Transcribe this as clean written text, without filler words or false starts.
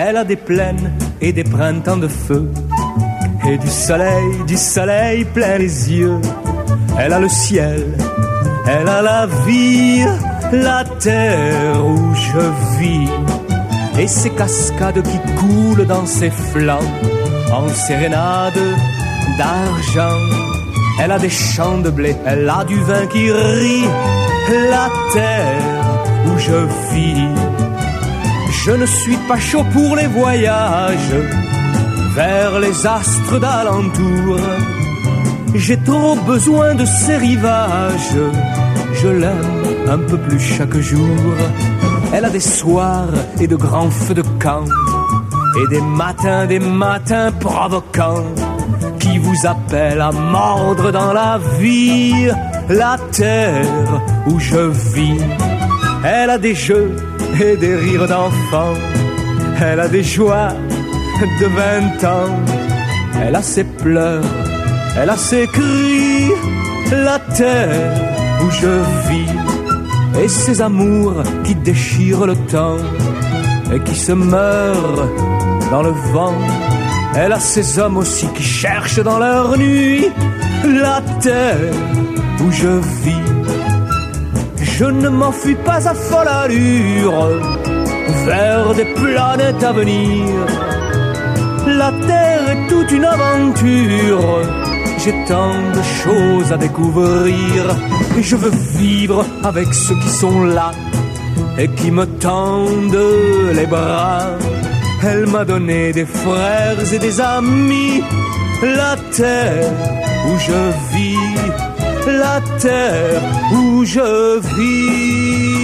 Elle a des plaines et des printemps de feu, et du soleil plein les yeux. Elle a le ciel, elle a la vie, la terre où je vis, et ces cascades qui coulent dans ses flancs en sérénade d'argent. Elle a des champs de blé, elle a du vin qui rit, la terre où je vis. Je ne suis pas chaud pour les voyages vers les astres d'alentour. J'ai trop besoin de ces rivages, je l'aime un peu plus chaque jour. Elle a des soirs et de grands feux de camp, et des matins provoquants, qui vous appellent à mordre dans la vie, la terre où je vis. Elle a des jeux et des rires d'enfants, elle a des joies de 20 ans. Elle a ses pleurs, elle a ses cris, la terre où je vis, et ses amours qui déchirent le temps et qui se meurent dans le vent. Elle a ces hommes aussi qui cherchent dans leur nuit la terre où je vis. Je ne m'enfuis pas à folle allure vers des planètes à venir. La terre est toute une aventure, j'ai tant de choses à découvrir. Et je veux vivre avec ceux qui sont là et qui me tendent les bras. Elle m'a donné des frères et des amis, la terre où je vis, la terre où je vis.